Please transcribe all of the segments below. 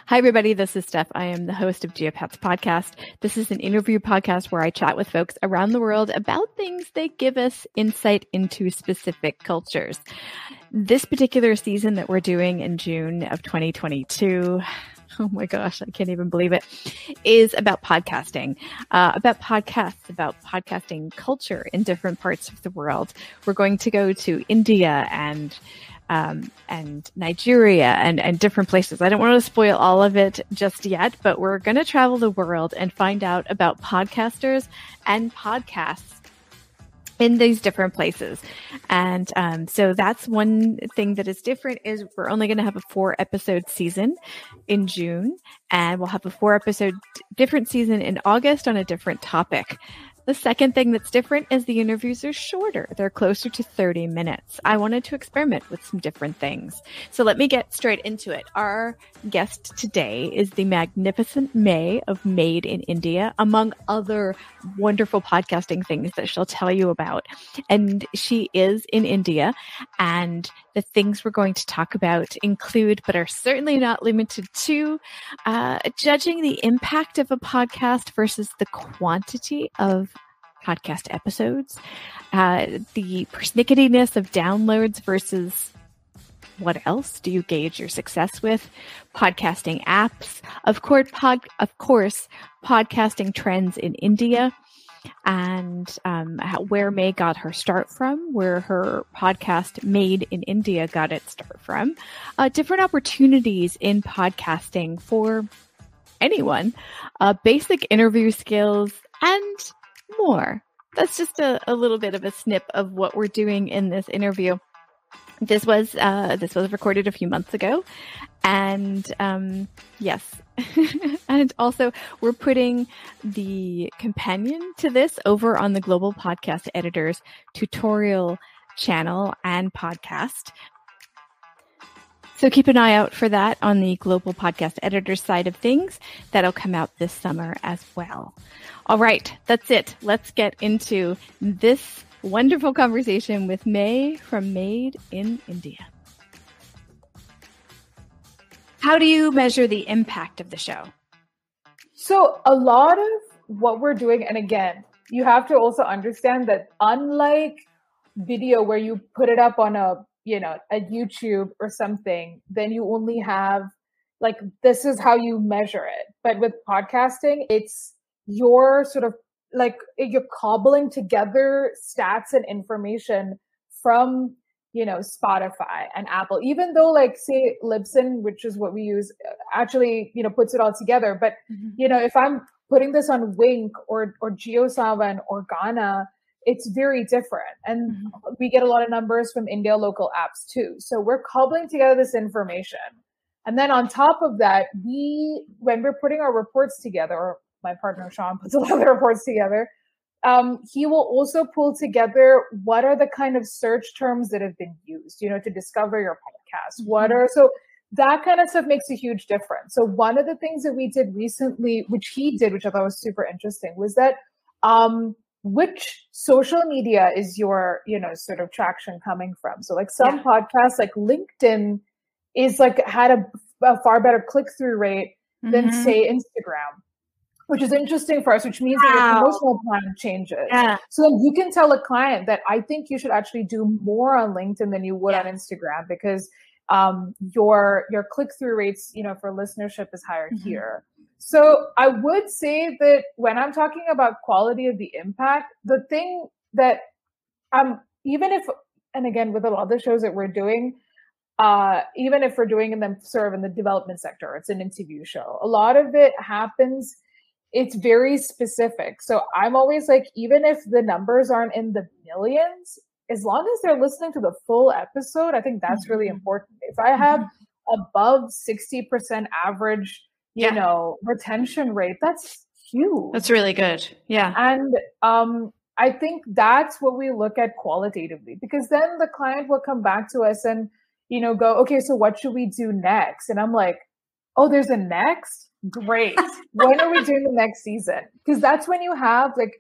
Hi, everybody. This is Steph. I am the host of Geopats Podcast. This is an interview podcast where I chat with folks around the world about things that give us insight into specific cultures. This particular season that we're doing in June of 2022, oh my gosh, I can't even believe it, is about podcasting, about podcasts, about podcasting culture in different parts of the world. We're going to go to India and Nigeria and different places. I don't want to spoil all of it just yet, but we're going to travel the world and find out about podcasters and podcasts in these different places. And so that's one thing that is different is we're only going to have a 4-episode season in June, and we'll have a 4-episode different season in August on a different topic. The second thing that's different is the interviews are shorter. They're closer to 30 minutes. I wanted to experiment with some different things. So let me get straight into it. Our guest today is the magnificent May of Made in India, among other wonderful podcasting things that she'll tell you about. And she is in India, and the things we're going to talk about include, but are certainly not limited to, judging the impact of a podcast versus the quantity of podcast episodes, the pernicketiness of downloads versus what else do you gauge your success with, podcasting apps, of course, podcasting trends in India, and where May got her start from, where her podcast Made in India got its start from, different opportunities in podcasting for anyone, basic interview skills, and more. That's just a little bit of a snip of what we're doing in this interview. This was recorded a few months ago, and yes, and also we're putting the companion to this over on the Global Podcast Editors tutorial channel and podcast. So keep an eye out for that on the Global Podcast Editors side of things. That'll come out this summer as well. All right, that's it. Let's get into this wonderful conversation with May from Made in India. How do you measure the impact of the show? So a lot of what we're doing, and again, you have to also understand that unlike video where you put it up on a YouTube or something, then you only have like, this is how you measure it. But with podcasting, it's your sort of like, you're cobbling together stats and information from, Spotify and Apple, even though like say Libsyn, which is what we use, actually, puts it all together. But, if I'm putting this on Wink or JioSaavn or Gaana, it's very different. And we get a lot of numbers from India local apps too. So we're cobbling together this information. And then on top of that, when we're putting our reports together, or my partner Sean puts a lot of the reports together, he will also pull together what are the kind of search terms that have been used, to discover your podcast. So that kind of stuff makes a huge difference. So one of the things that we did recently, which he did, which I thought was super interesting, was that which social media is your, sort of traction coming from? So like some podcasts, like LinkedIn is like had a far better click-through rate than say Instagram, which is interesting for us, which means that your promotional plan changes. Yeah. So then you can tell a client that I think you should actually do more on LinkedIn than you would on Instagram because your click-through rates, for listenership is higher here. So I would say that when I'm talking about quality of the impact, the thing that even if, and again, with a lot of the shows that we're doing, even if we're doing them sort of in the development sector, it's an interview show, a lot of it happens, it's very specific. So I'm always like, even if the numbers aren't in the millions, as long as they're listening to the full episode, I think that's really important. If I have above 60% average, retention rate, that's huge. That's really good. Yeah. And I think that's what we look at qualitatively, because then the client will come back to us and, go, okay, so what should we do next? And I'm like, oh, there's a next? Great. When are we doing the next season? Because that's when you have like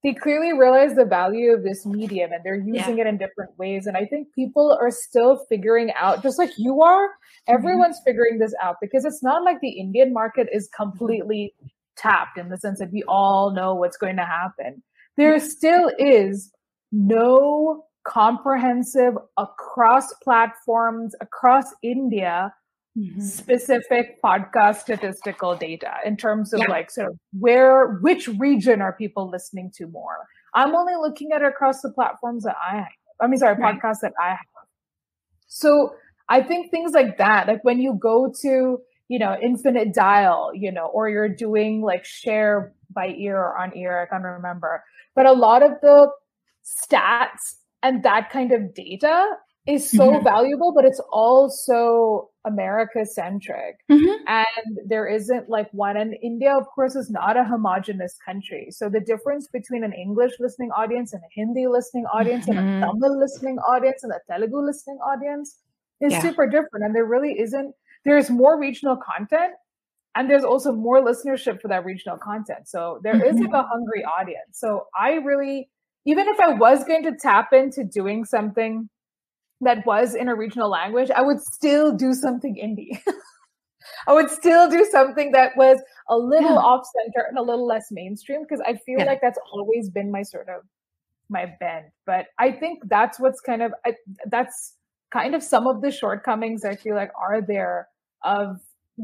they clearly realize the value of this medium and they're using it in different ways. And I think people are still figuring out, just like you are, everyone's figuring this out, because it's not like the Indian market is completely tapped in the sense that we all know what's going to happen. There still is no comprehensive across platforms, across India, specific podcast statistical data in terms of like sort of which region are people listening to more. I'm only looking at it across the platforms that I have. Podcasts that I have. So I think things like that, like when you go to, Infinite Dial, or you're doing like share by ear or on ear, I can't remember. But a lot of the stats and that kind of data is so valuable, but it's also America-centric. And there isn't like one. And India, of course, is not a homogenous country. So the difference between an English listening audience and a Hindi listening audience and a Tamil listening audience and a Telugu listening audience is super different. And there really isn't. There's more regional content, and there's also more listenership for that regional content. So there is like a hungry audience. So I really, even if I was going to tap into doing something that was in a regional language, I would still do something indie. I would still do something that was a little off center and a little less mainstream, because I feel like that's always been my bent. But I think that's what's that's kind of some of the shortcomings I feel like are there of,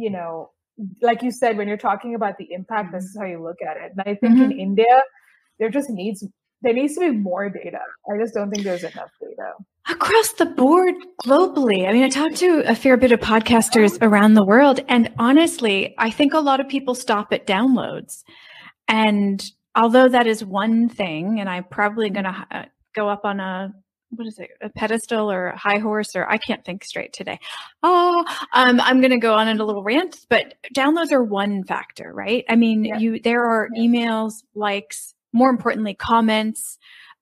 like you said, when you're talking about the impact, this is how you look at it. And I think in India, there needs to be more data. I just don't think there's enough data. Across the board globally. I mean, I talked to a fair bit of podcasters around the world, and honestly, I think a lot of people stop at downloads. And although that is one thing, and I'm probably going to go up on a pedestal or a high horse, or I can't think straight today. I'm going to go on in a little rant, but downloads are one factor, right? I mean, there are emails, likes, more importantly, comments,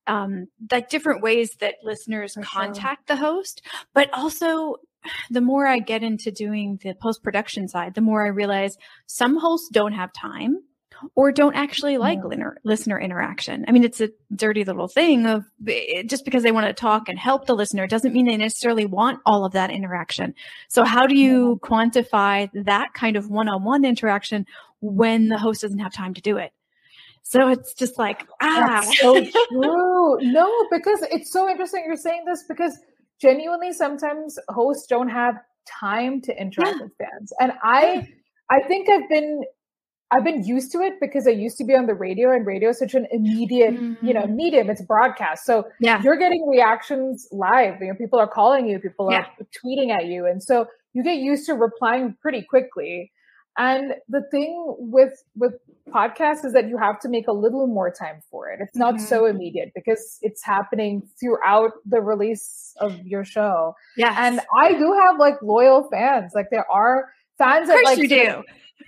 like different ways that listeners contact the host. But also, the more I get into doing the post-production side, the more I realize some hosts don't have time or don't actually like listener interaction. I mean, it's a dirty little thing of just because they want to talk and help the listener doesn't mean they necessarily want all of that interaction. So how do you quantify that kind of one-on-one interaction when the host doesn't have time to do it? So it's just like, That's so true. No, because it's so interesting you're saying this, because genuinely sometimes hosts don't have time to interact with fans. And I think I've been used to it because I used to be on the radio, and radio is such an immediate, medium. It's broadcast. So you're getting reactions live. People are calling you, people are tweeting at you. And so you get used to replying pretty quickly. And the thing with podcasts is that you have to make a little more time for it. It's not so immediate because it's happening throughout the release of your show. Yeah. And I do have like loyal fans. Like there are fans that like you do.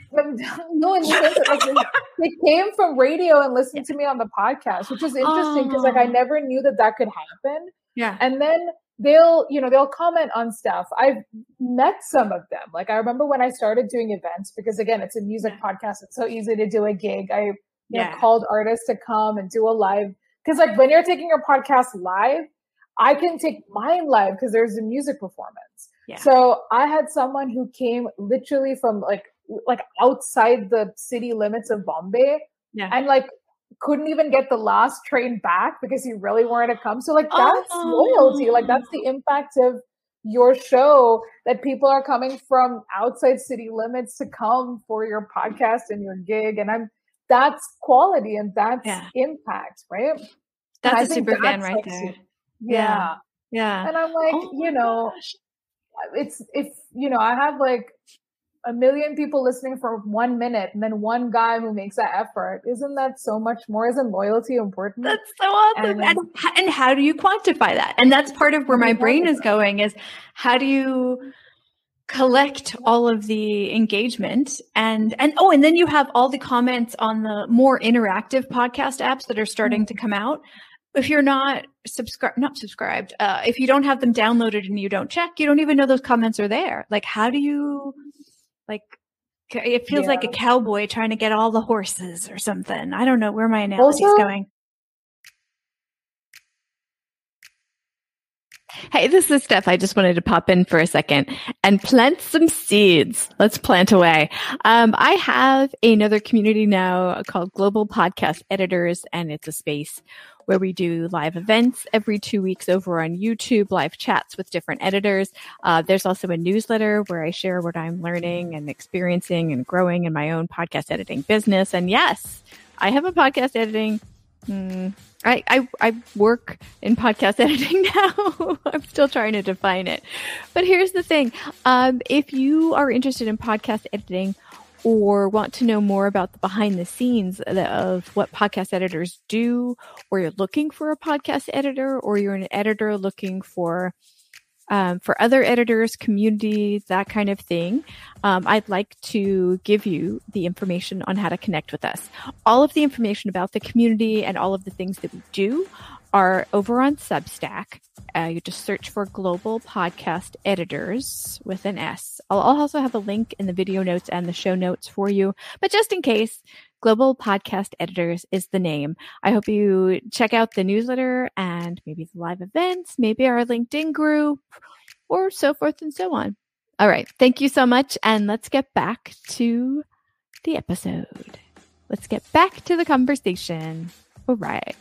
No, in the sense that like they came from radio and listened to me on the podcast, which is interesting because like I never knew that could happen. Yeah. And then they'll comment on stuff. I've met some of them. Like I remember when I started doing events, because again, it's a music podcast. It's so easy to do a gig. I called artists to come and do a live. Because like when you're taking your podcast live, I can take mine live because there's a music performance. Yeah. So I had someone who came literally from like outside the city limits of Bombay and like couldn't even get the last train back because he really wanted to come. So like that's loyalty. Like that's the impact of your show, that people are coming from outside city limits to come for your podcast and your gig. And that's quality and that's impact, right? That's a super fan right there. Yeah. And I'm like, it's I have like 1 million people listening for 1 minute and then one guy who makes that effort. Isn't that so much more? Isn't loyalty important? That's so awesome. And how do you quantify that? And that's part of where my brain is going, is how do you collect all of the engagement and then you have all the comments on the more interactive podcast apps that are starting to come out. If you're not subscribed, if you don't have them downloaded and you don't check, you don't even know those comments are there. Like, how do you, like, it feels like a cowboy trying to get all the horses or something. I don't know where my analogy is going. Hey, this is Steph. I just wanted to pop in for a second and plant some seeds. Let's plant away. I have another community now called Global Podcast Editors, and it's a space where we do live events every 2 weeks over on YouTube, live chats with different editors. There's also a newsletter where I share what I'm learning and experiencing and growing in my own podcast editing business. And yes, I have a podcast editing. I work in podcast editing now. I'm still trying to define it. But here's the thing. If you are interested in podcast editing or want to know more about the behind the scenes of what podcast editors do, or you're looking for a podcast editor, or you're an editor looking for other editors, communities, that kind of thing, I'd like to give you the information on how to connect with us. All of the information about the community and all of the things that we do are over on Substack. You just search for Global Podcast Editors with an S. I'll also have a link in the video notes and the show notes for you. But just in case, Global Podcast Editors is the name. I hope you check out the newsletter and maybe the live events, maybe our LinkedIn group, or so forth and so on. All right. Thank you so much. And let's get back to the episode. Let's get back to the conversation. All right.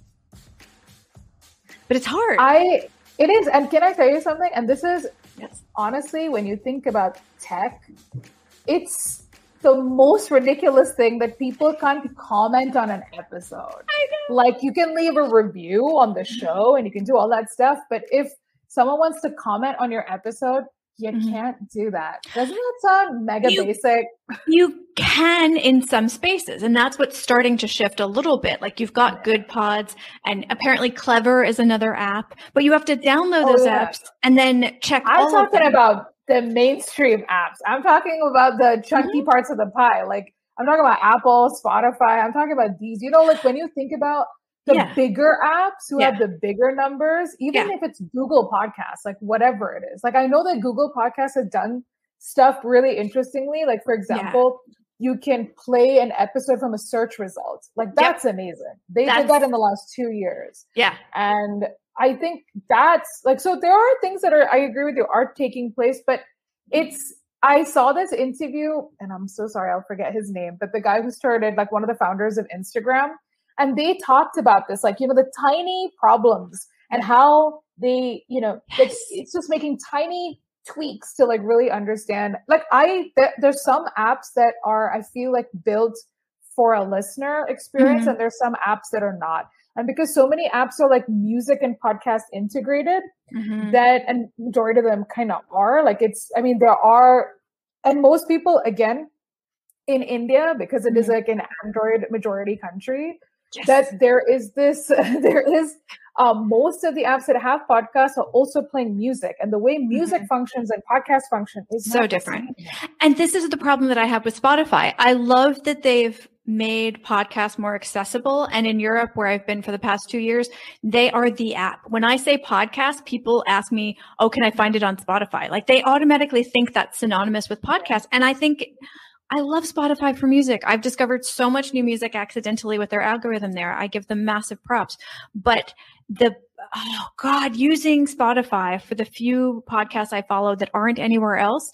But it's hard. It is. And can I tell you something? And this is, honestly, when you think about tech, it's the most ridiculous thing that people can't comment on an episode. I know. Like, you can leave a review on the show and you can do all that stuff. But if someone wants to comment on your episode, you can't do that. Doesn't that sound mega basic? You can in some spaces, and that's what's starting to shift a little bit. Like, you've got Good Pods, and apparently Clever is another app, but you have to download those apps and then check all of them. I'm talking about the mainstream apps. I'm talking about the chunky parts of the pie. Like, I'm talking about Apple, Spotify. I'm talking about these. You know, like when you think about the bigger apps who have the bigger numbers, even if it's Google Podcasts, like whatever it is. Like, I know that Google Podcasts have done stuff really interestingly. Like, for example, you can play an episode from a search result. Like, that's amazing. They did that in the last 2 years. Yeah. And I think that's like, so there are things that I agree with you, are taking place, but I saw this interview, and I'm so sorry, I'll forget his name, but the guy who started, like, one of the founders of Instagram, and they talked about this, like, you know, the tiny problems and how they, you know, it's just making tiny tweaks to, like, really understand. Like, there's some apps that are, I feel like, built for a listener experience, and there's some apps that are not. And because so many apps are like music and podcast integrated, that, and majority of them kind of are, like, there are, and most people, again, in India, because it is like an Android majority country, that there is most of the apps that have podcasts are also playing music, and the way music functions and podcast function is so different. And this is the problem that I have with Spotify. I love that they've made podcasts more accessible. And in Europe, where I've been for the past 2 years, they are the app. When I say podcast, people ask me, oh, can I find it on Spotify? Like, they automatically think that's synonymous with podcast. And I think I love Spotify for music. I've discovered so much new music accidentally with their algorithm there. I give them massive props. But using Spotify for the few podcasts I follow that aren't anywhere else,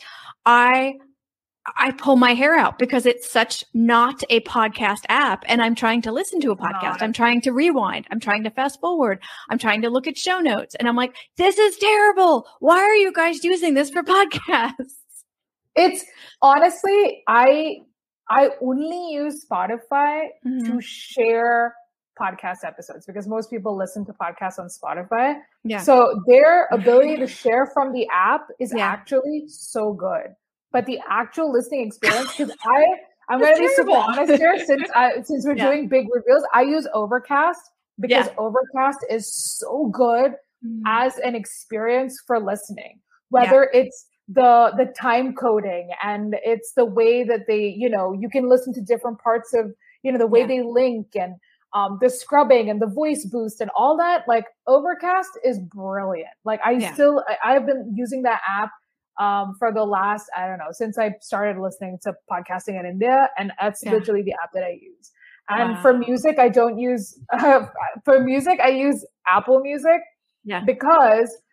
I pull my hair out, because it's such not a podcast app, and I'm trying to listen to a podcast. I'm trying to rewind. I'm trying to fast forward. I'm trying to look at show notes, and I'm like, this is terrible. Why are you guys using this for podcasts? It's honestly, I only use Spotify to share podcast episodes, because most people listen to podcasts on Spotify. Yeah. So their ability to share from the app is actually so good. But the actual listening experience, because I'm going to be super honest here, since we're doing big reveals, I use Overcast, because Overcast is so good as an experience for listening, whether it's the time coding, and it's the way that they, you know, you can listen to different parts of, you know, the way they link, and the scrubbing and the voice boost and all that. Like, Overcast is brilliant. Like, I've been using that app for the last, I don't know, since I started listening to podcasting in India, and that's literally the app that I use. And for music, I don't use, for music, I use Apple Music, because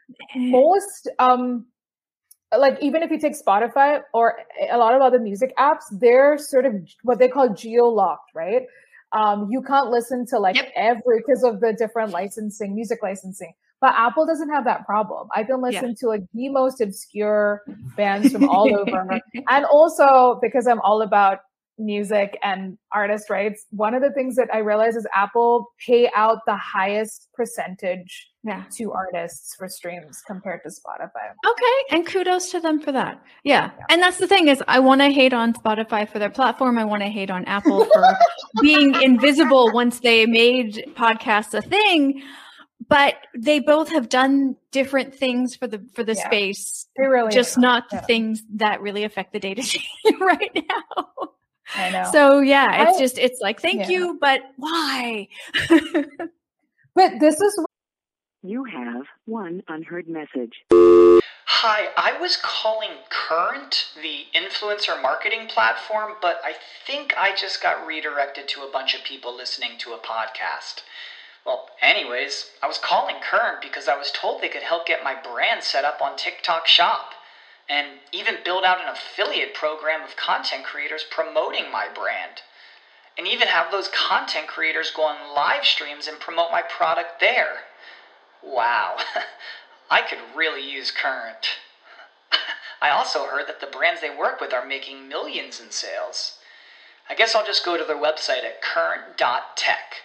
most like even if you take Spotify or a lot of other music apps, they're sort of what they call geo-locked, right? You can't listen to like every, because of the different licensing, music licensing. But Apple doesn't have that problem. I can listen to like the most obscure bands from all over. And also because I'm all about music and artist rights, one of the things that I realized is Apple pay out the highest percentage to artists for streams compared to Spotify. Okay, and kudos to them for that. Yeah. And that's the thing is I want to hate on Spotify for their platform. I want to hate on Apple for being invisible once they made podcasts a thing. But they both have done different things for the space. They really just not the things that really affect the data right now. I know. So it's like, thank you, but why? But this is what you have one unheard message. Hi, I was calling Current, the influencer marketing platform, but I think I just got redirected to a bunch of people listening to a podcast. Well, anyways, I was calling Current because I was told they could help get my brand set up on TikTok Shop and even build out an affiliate program of content creators promoting my brand. And even have those content creators go on live streams and promote my product there. Wow, I could really use Current. I also heard that the brands they work with are making millions in sales. I guess I'll just go to their website at current.tech.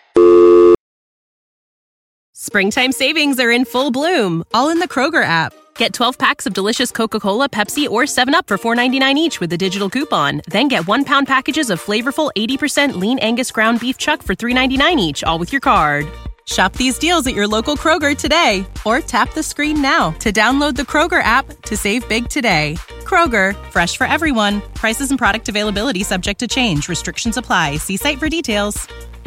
Springtime savings are in full bloom, all in the Kroger app. Get 12 packs of delicious Coca-Cola, Pepsi, or 7-Up for $4.99 each with a digital coupon. Then get 1-pound packages of flavorful 80% lean Angus ground beef chuck for $3.99 each, all with your card. Shop these deals at your local Kroger today, or tap the screen now to download the Kroger app to save big today. Kroger, fresh for everyone. Prices and product availability subject to change. Restrictions apply. See site for details.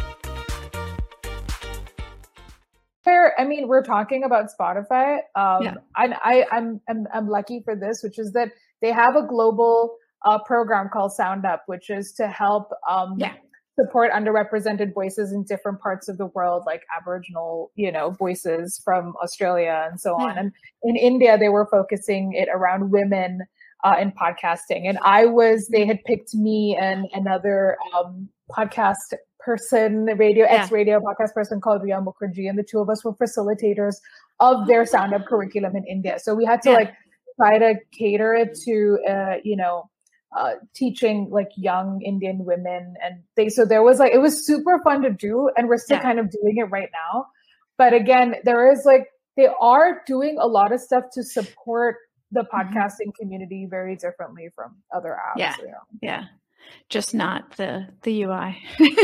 I mean, we're talking about Spotify. And I'm lucky for this, which is that they have a global program called Sound Up, which is to help support underrepresented voices in different parts of the world, like Aboriginal, voices from Australia and so on. And in India, they were focusing it around women in podcasting. And they had picked me and another podcast person, ex-radio podcast person called Riya Mukherjee, and the two of us were facilitators of their Sound Up curriculum in India. So we had to try to cater it to, teaching like young Indian women. And there was it was super fun to do, and we're still kind of doing it right now. But again, they are doing a lot of stuff to support the podcasting community very differently from other apps. Yeah. Just not the UI.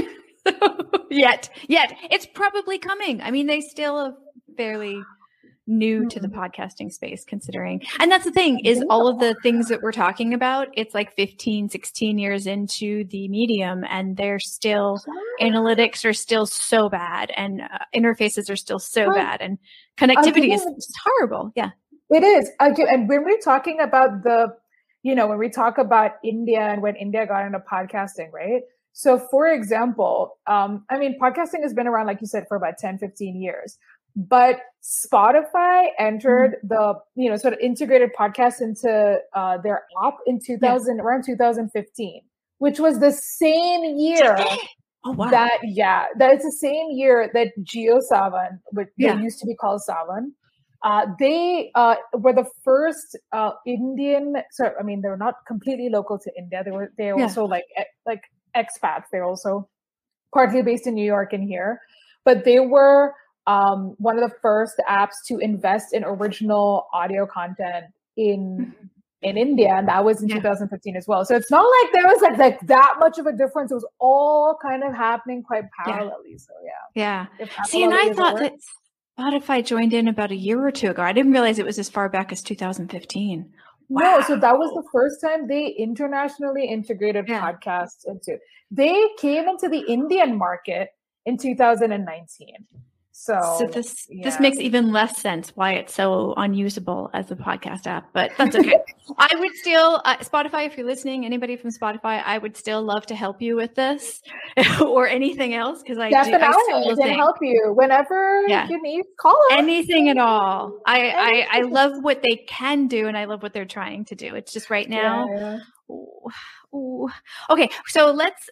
Yet. It's probably coming. I mean, they still are fairly new to the podcasting space considering. And that's the thing is all of the things that we're talking about, it's like 15, 16 years into the medium and they're still, analytics are still so bad and interfaces are still so bad and connectivity is just horrible. Yeah. It is. And when we're talking about when we talk about India and when India got into podcasting, right? So for example, podcasting has been around, like you said, for about 10, 15 years, but Spotify entered the, sort of integrated podcasts into their app in around 2015, which was the same year that it's the same year that JioSaavn, which used to be called Saavn, they were the first Indian. So I mean, they were not completely local to India. They were also like expats. They're also partly based in New York and here, but they were one of the first apps to invest in original audio content in India, and that was in 2015 as well. So it's not like there was like that much of a difference. It was all kind of happening quite parallelly. So See, and I thought that Spotify joined in about a year or two ago. I didn't realize it was as far back as 2015. Wow. No, so that was the first time they internationally integrated podcasts into. They came into the Indian market in 2019. So this makes even less sense why it's so unusable as a podcast app, but that's okay. I would still, Spotify, if you're listening, anybody from Spotify, I would still love to help you with this or anything else, because I can help you whenever you need. Call us. Anything at all. I love what they can do, and I love what they're trying to do. It's just right now. Yeah. Ooh. Okay, so let's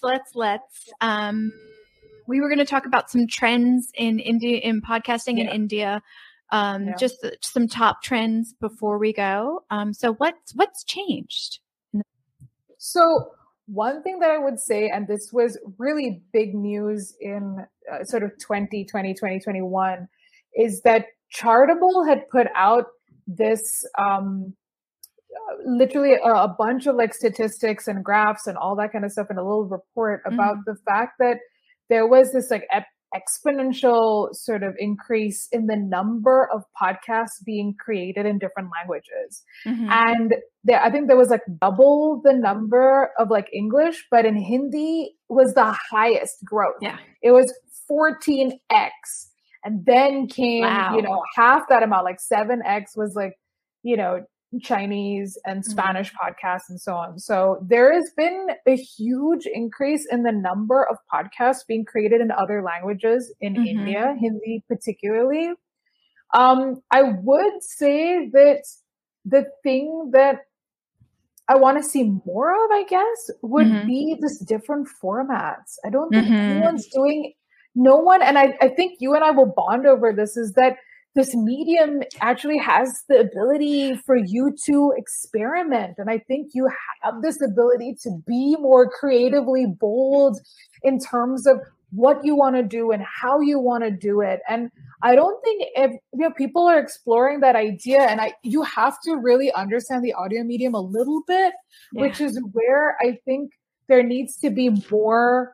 we were going to talk about some trends in India, in podcasting in India, just some top trends before we go. So what's changed? So one thing that I would say, and this was really big news in sort of 2021, is that Chartable had put out this literally a bunch of like statistics and graphs and all that kind of stuff in a little report about the fact that there was this like exponential sort of increase in the number of podcasts being created in different languages. And I think there was like double the number of like English, but in Hindi was the highest growth. Yeah. It was 14x. And then came, half that amount, like 7x was like, Chinese and Spanish podcasts and so on. So there has been a huge increase in the number of podcasts being created in other languages in India, Hindi particularly. I would say that the thing that I want to see more of, I guess, would be this different formats. I don't think anyone's doing, and I think you and I will bond over this, is that this medium actually has the ability for you to experiment. And I think you have this ability to be more creatively bold in terms of what you want to do and how you want to do it. And I don't think people are exploring that idea. And you have to really understand the audio medium a little bit, which is where I think there needs to be more,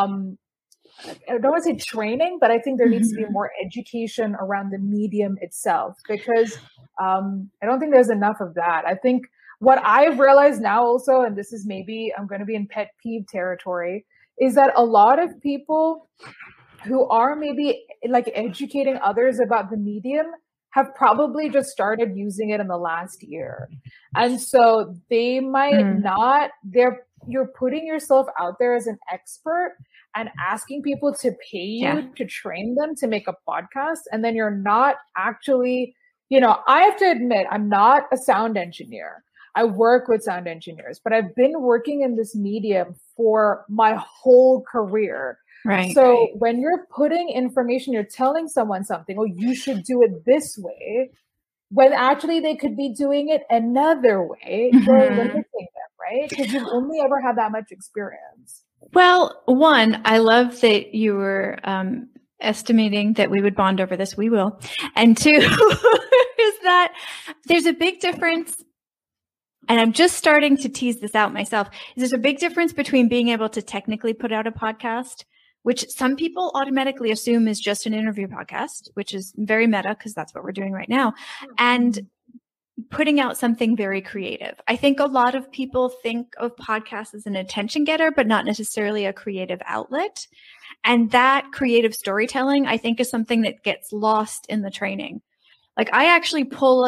I don't want to say training, but I think there needs to be more education around the medium itself, because I don't think there's enough of that. I think what I've realized now also, and this is maybe I'm going to be in pet peeve territory, is that a lot of people who are maybe like educating others about the medium have probably just started using it in the last year. And so they might not, you're putting yourself out there as an expert and asking people to pay you to train them to make a podcast. And then you're not actually, I have to admit, I'm not a sound engineer. I work with sound engineers, but I've been working in this medium for my whole career. Right. So when you're putting information, you're telling someone something, you should do it this way, when actually they could be doing it another way. You're limiting them, right? Because you've only ever had that much experience. Well, one, I love that you were estimating that we would bond over this. We will. And two is that there's a big difference, and I'm just starting to tease this out myself. There's a big difference between being able to technically put out a podcast, which some people automatically assume is just an interview podcast, which is very meta because that's what we're doing right now, and putting out something very creative. I think a lot of people think of podcasts as an attention getter, but not necessarily a creative outlet. And that creative storytelling, I think, is something that gets lost in the training. Like I actually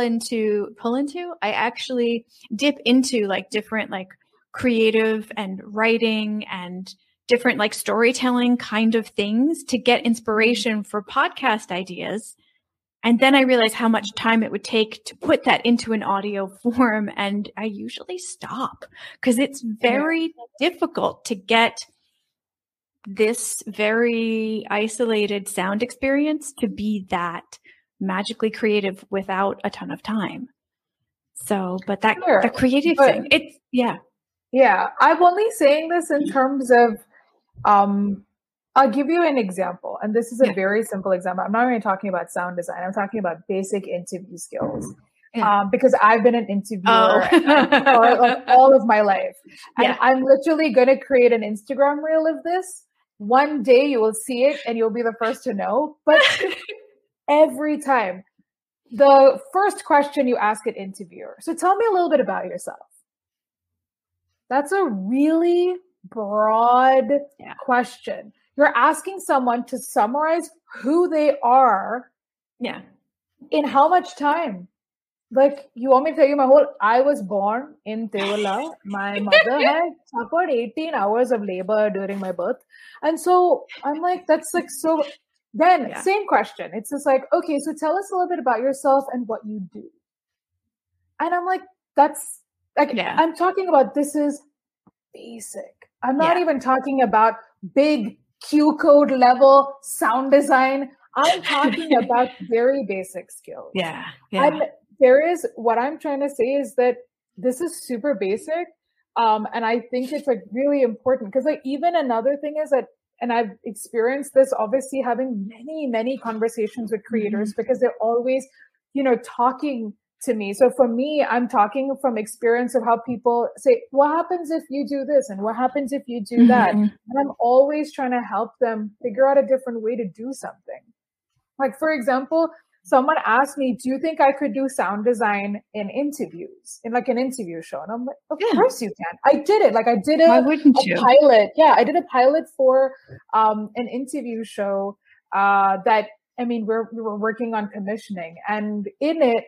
I actually dip into like different like creative and writing and different like storytelling kind of things to get inspiration for podcast ideas. And then I realized how much time it would take to put that into an audio form. And I usually stop because it's very difficult to get this very isolated sound experience to be that magically creative without a ton of time. So, but that the creative thing, it's Yeah. I'm only saying this in terms of, I'll give you an example, and this is a very simple example. I'm not even talking about sound design. I'm talking about basic interview skills, because I've been an interviewer for like all of my life. And I'm literally going to create an Instagram reel of this. One day you will see it and you'll be the first to know. But every time, the first question you ask an interviewer, so tell me a little bit about yourself. That's a really broad question. You're asking someone to summarize who they are. Yeah. In how much time? Like, you want me to tell you I was born in Tewala. My mother had suffered 18 hours of labor during my birth. And so I'm like, that's like, so then same question. It's just like, okay, so tell us a little bit about yourself and what you do. And I'm like, that's like, I'm talking about, this is basic. I'm not even talking about big Q code level sound design. I'm talking about very basic skills. Yeah. And there is, what I'm trying to say is that this is super basic. And I think it's like really important, because like even another thing is that, and I've experienced this obviously having many conversations with creators, because they're always, talking to me. So for me, I'm talking from experience of how people say, what happens if you do this? And what happens if you do that? And I'm always trying to help them figure out a different way to do something. Like, for example, someone asked me, do you think I could do sound design in interviews, in like an interview show? And I'm like, of course you can. I did it. Like I did Why wouldn't you? Pilot. Yeah, I did a pilot for an interview show that, we were working on commissioning. And in it,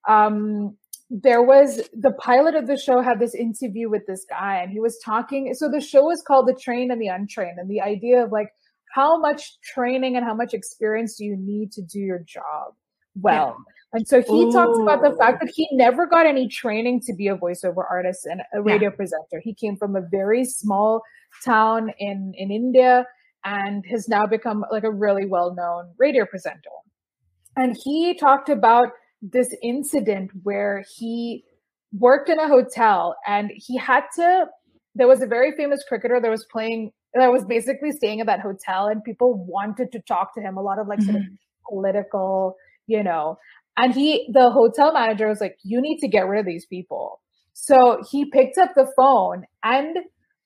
there was, the pilot of the show had this interview with this guy, and he was talking. So the show is called The Trained and the Untrained. And the idea of like, how much training and how much experience do you need to do your job well? Yeah. And so he talks about the fact that he never got any training to be a voiceover artist and a radio presenter. He came from a very small town in India and has now become like a really well-known radio presenter. And he talked about this incident where he worked in a hotel, and he had to, there was a very famous cricketer that was basically staying at that hotel, and people wanted to talk to him, a lot of like sort of political, and the hotel manager was like, you need to get rid of these people. So he picked up the phone and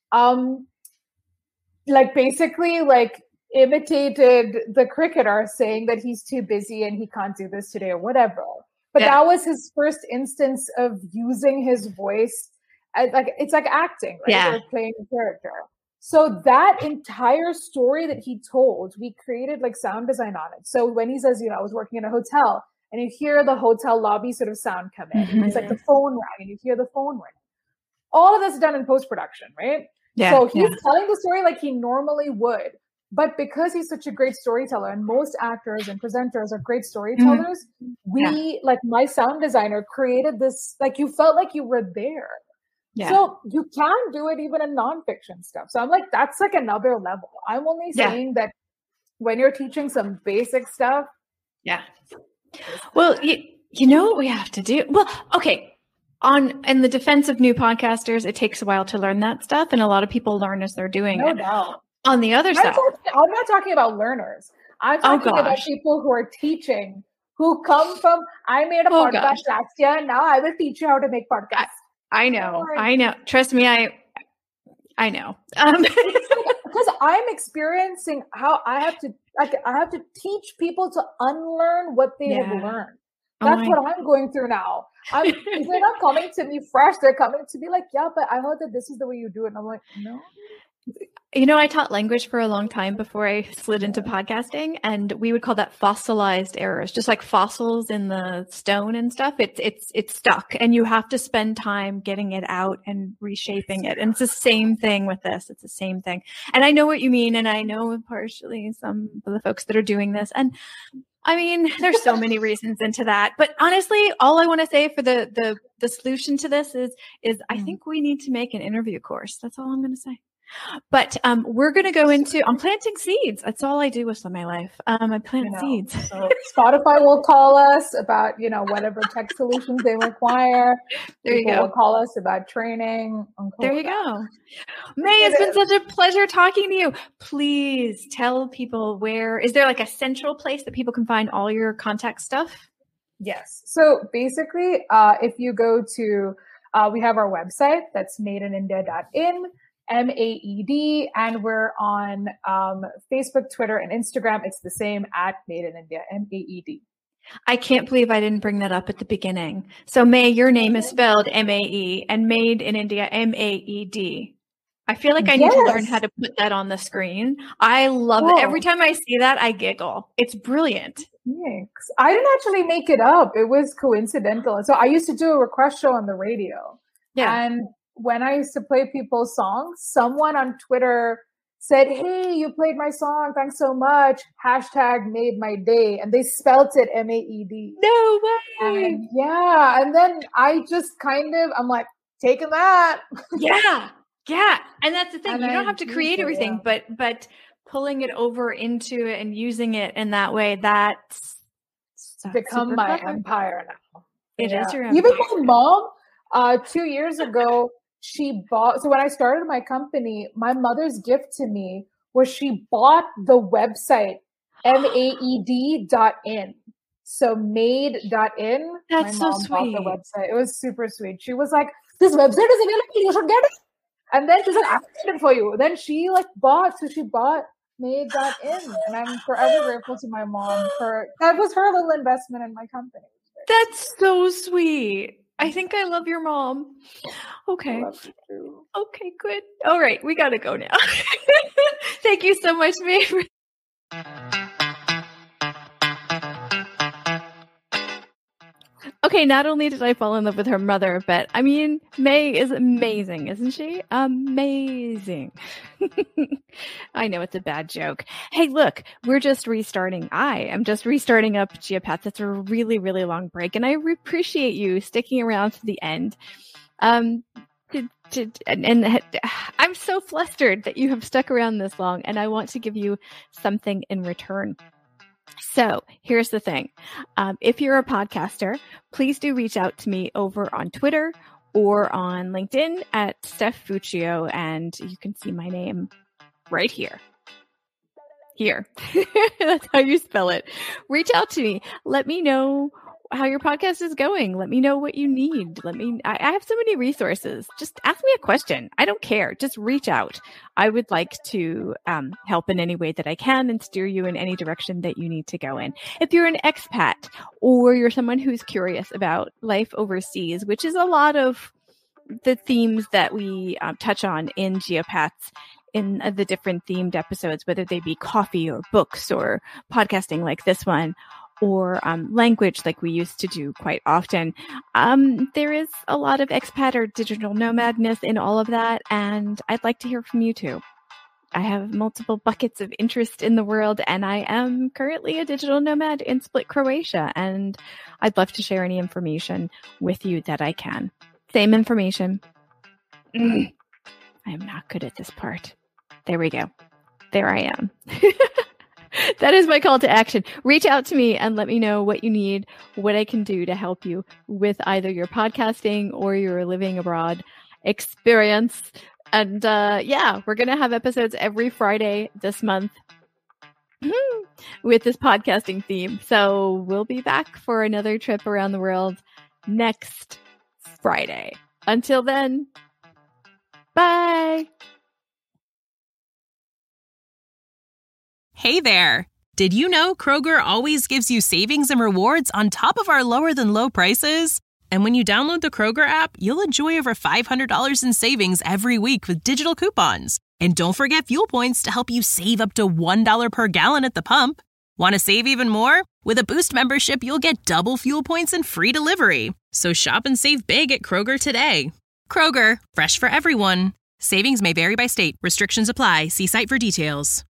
basically imitated the cricketer, saying that he's too busy and he can't do this today or whatever. But that was his first instance of using his voice. It's like acting, right? Yeah. Or playing a character. So that entire story that he told, we created like sound design on it. So when he says, I was working in a hotel, and you hear the hotel lobby sort of sound come in, and it's like the phone rang, and you hear the phone ring. All of this is done in post-production, right? Yeah. So he's telling the story like he normally would. But because he's such a great storyteller, and most actors and presenters are great storytellers, my sound designer created this, like you felt like you were there. Yeah. So you can do it even in nonfiction stuff. So I'm like, that's like another level. I'm only saying that when you're teaching some basic stuff. Yeah. Well, you know what we have to do? Well, okay. In the defense of new podcasters, it takes a while to learn that stuff. And a lot of people learn as they're doing it. No doubt. On the other side. I'm not talking about leurners. I'm talking about people who are teaching, who come from, I made a podcast last year. Now I will teach you how to make podcasts. I know. Trust me, I know. Because I'm experiencing how I have to teach people to unlearn what they have learned. That's what I'm going through now. They're not coming to me fresh. They're coming to me like, yeah, but I heard that this is the way you do it. And I'm like, no. I taught language for a long time before I slid into podcasting, and we would call that fossilized errors, just like fossils in the stone and stuff. It's stuck, and you have to spend time getting it out and reshaping it. And it's the same thing with this. It's the same thing. And I know what you mean, and I know partially some of the folks that are doing this. And there's so many reasons into that. But honestly, all I want to say for the solution to this is I think we need to make an interview course. That's all I'm going to say. But we're going to go into, I'm planting seeds. That's all I do with my life. I plant seeds. So Spotify will call us about, whatever tech solutions they require. There you go. People will call us about training. There you go. May, it's been such a pleasure talking to you. Please tell people is there like a central place that people can find all your contact stuff? Yes. So basically, if you go to, we have our website, that's madeinindia.in. MAED, and we're on Facebook, Twitter, and Instagram. It's the same at Made in India, MAED. I can't believe I didn't bring that up at the beginning. So May, your name is spelled MAE, and Made in India, MAED. I feel like I need to learn how to put that on the screen. I love it. Every time I see that, I giggle. It's brilliant. Thanks. I didn't actually make it up. It was coincidental. So I used to do a request show on the radio. Yeah. And when I used to play people's songs, someone on Twitter said, "Hey, you played my song. Thanks so much. # made my day." And they spelt it MAED. No way. And and then I just I'm like, taking that. Yeah. And that's the thing. You don't have to create everything, but pulling it over into it and using it in that way, that's become my empire now. It is your empire. Even my mom, 2 years ago, she bought, so when I started my company, my mother's gift to me was she bought the website maed.in. So made.in. That's my mom so sweet. bought the website. It was super sweet. She was like, "This website is available. You should get it." And then she's like, "I'll get it for you." Then she bought made.in. And I'm forever grateful to my mom for, that was her little investment in my company. That's so sweet. I think I love your mom. Okay. I love you too. Okay, good. All right, we gotta go now. Thank you so much, May. Okay, not only did I fall in love with her mother, but I mean, May is amazing, isn't she? Amazing. I know it's a bad joke. Hey, look, we're just restarting. I am just restarting up Geopath. That's a really, really long break, and I appreciate you sticking around to the end. And I'm so flustered that you have stuck around this long, and I want to give you something in return. So here's the thing. If you're a podcaster, please do reach out to me over on Twitter or on LinkedIn at Steph Fuccio, and you can see my name right here. Here. That's how you spell it. Reach out to me. Let me know how your podcast is going. Let me know what you need. I have so many resources. Just ask me a question. I don't care. Just reach out. I would like to help in any way that I can and steer you in any direction that you need to go in. If you're an expat or you're someone who's curious about life overseas, which is a lot of the themes that we touch on in Geopaths, in the different themed episodes, whether they be coffee or books or podcasting like this one, or language like we used to do quite often. There is a lot of expat or digital nomadness in all of that, and I'd like to hear from you too. I have multiple buckets of interest in the world, and I am currently a digital nomad in Split, Croatia, and I'd love to share any information with you that I can. Same information. I am not good at this part. There we go. There I am. That is my call to action. Reach out to me and let me know what you need, what I can do to help you with either your podcasting or your living abroad experience. And we're going to have episodes every Friday this month with this podcasting theme. So we'll be back for another trip around the world next Friday. Until then, bye. Hey there! Did you know Kroger always gives you savings and rewards on top of our lower-than-low prices? And when you download the Kroger app, you'll enjoy over $500 in savings every week with digital coupons. And don't forget fuel points to help you save up to $1 per gallon at the pump. Want to save even more? With a Boost membership, you'll get double fuel points and free delivery. So shop and save big at Kroger today. Kroger, fresh for everyone. Savings may vary by state. Restrictions apply. See site for details.